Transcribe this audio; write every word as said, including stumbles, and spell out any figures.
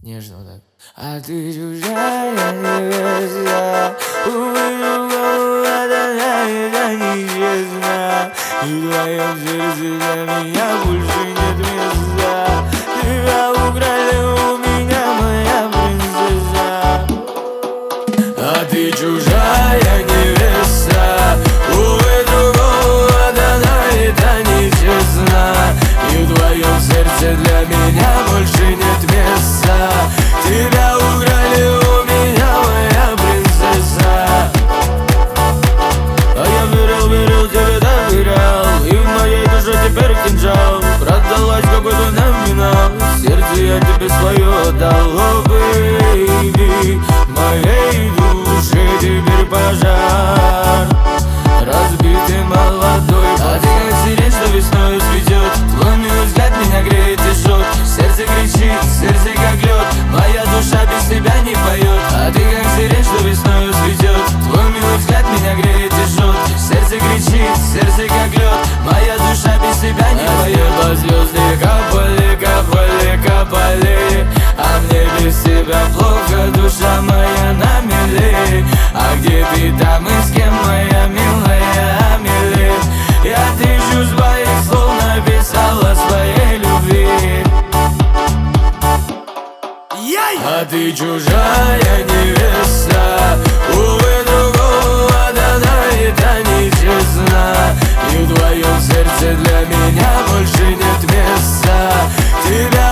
Нежно вот так. А ты чужая невеста, увы, другого это нечестно. И в твоем сердце для меня больше нет места. Тебя украли у меня, моя принцесса. А ты чужая невеста, увы, другого это нечестно. И в твоем сердце для меня больше нет места. Тебя украли у меня, моя принцесса. А я верил, верил, тебе доверял, и в моей душе теперь кинжал. Продалась какой-то номинал, сердце я тебе свое отдал. О, бэйби, моей душе теперь пожар. Разбитый молодой, а ты как сирень, что весною цветет. Твой милый взгляд меня греет и жжет. Сердце кричит, сердце как лед. Моя душа без тебя не поет. А ты как сирень, что весною цветет. Твой милый взгляд меня греет и жжет. Сердце кричит, сердце как лед. Моя душа без тебя не поет. А звезды капали, капали, капали. А мне без тебя плохо, душа моя на мели. А где ты там и с кем, моя милая Амели? Я тысячу своих слов написала своей любви. А ты чужая невеста, увы, другого да это нечестно. И в твоем сердце для меня больше нет места. Тебя